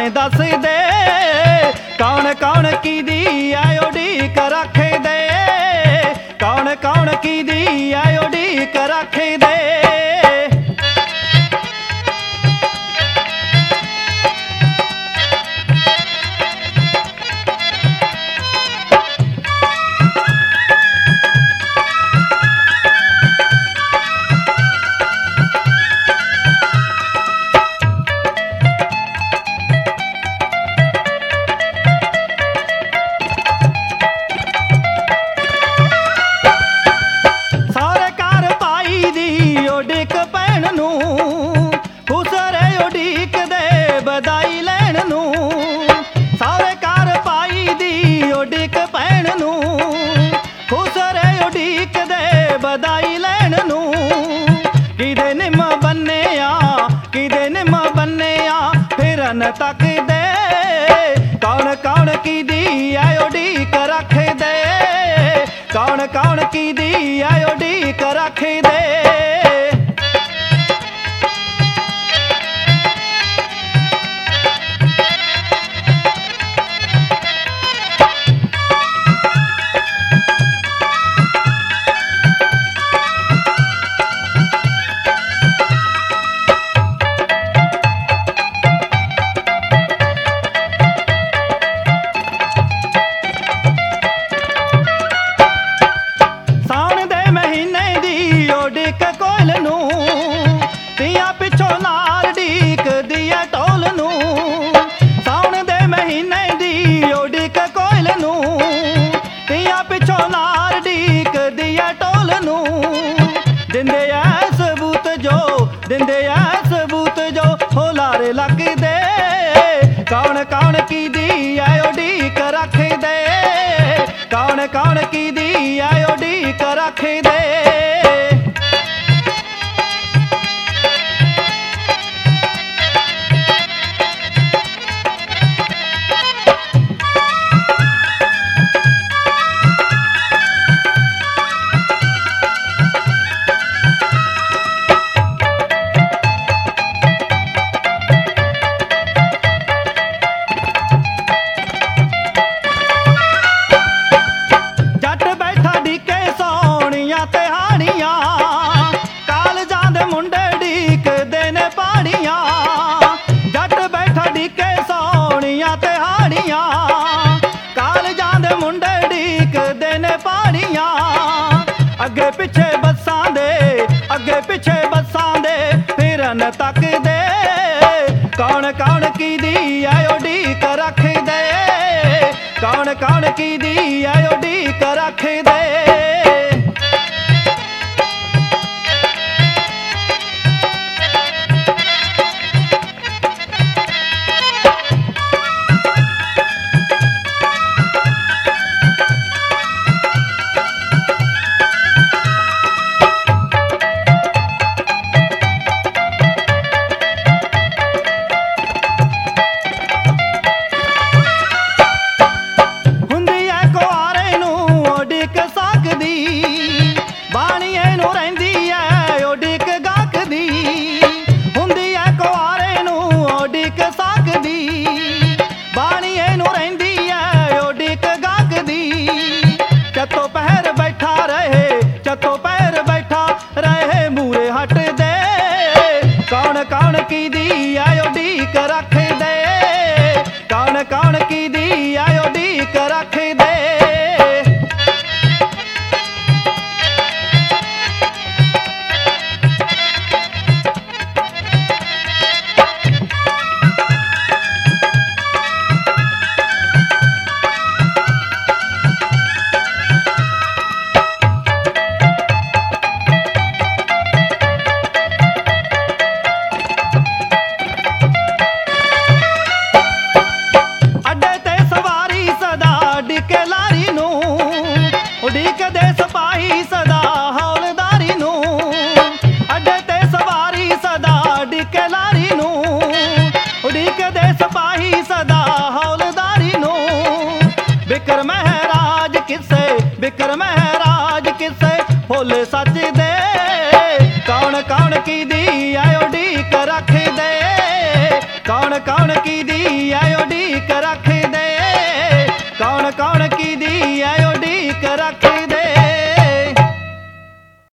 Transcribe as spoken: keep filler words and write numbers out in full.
दस दे कौन कौन कीदी ऐ उड़ीक रखदे कौन कौन कीदी ऐ उड़ीक रखदे। उड़ीक भैन नूं खुसरे उड़ीक दे बधाई लैण नूं सारे घर पाई दी उड़ीक भैन नूं खुसरे उड़ीक दे बधाई लैण नूं किदे निम बन्ने आ किदे निम बन्ने आ फिरन तक दे कौन कौन कीदी ऐ उड़ीक रखदे कौन कौन कीदी ऐ उड़ीक रखदे। उड़ीक कोयल नूं तियां पिछों नाल ढीक दिया ढोल नूं साउण दे महीने दी उड़ीक कोयल नूं तियां पिछों नाल ढीक दिया ढोल नूं दिंदे ऐ सबूत जो दिंदे ऐ सबूत जो हो लारे लगदे कौन कौन कीदी ऐ उड़ीक रखदे कौन कौन कीदी ऐ उड़ीक रखदे। अगे पिछे बसां दे अगे पिछे बसां दे फिरन तक दे कौन कौन कीदी ऐ उड़ीक रखदे कौन कौन कीदी ऐ उड़ीक रखदे। चतो पैर बैठा रहे चतो पैर बैठा रहे मूरे हट दे कौन कौन कीदी ऐ उड़ीक रखदे कौन कौन कीदी ऐ उड़ीक रखदे। उड़ीक दे सिपाही सदा हौलदारी नूं अड्डे ते सवारी सदा डिके लारी नूं उड़ीक दे सिपाही सदा हौलदारी नूं बिकर महराज किसे बिकर महराज किसे फुल सच दे कौन कौन कीदी ऐ उड़ीक रखदे कौन कौन कीदी ਐ ਉਡੀਕ ਰੱਖਦੇ। ਕੌਣ ਕੌਣ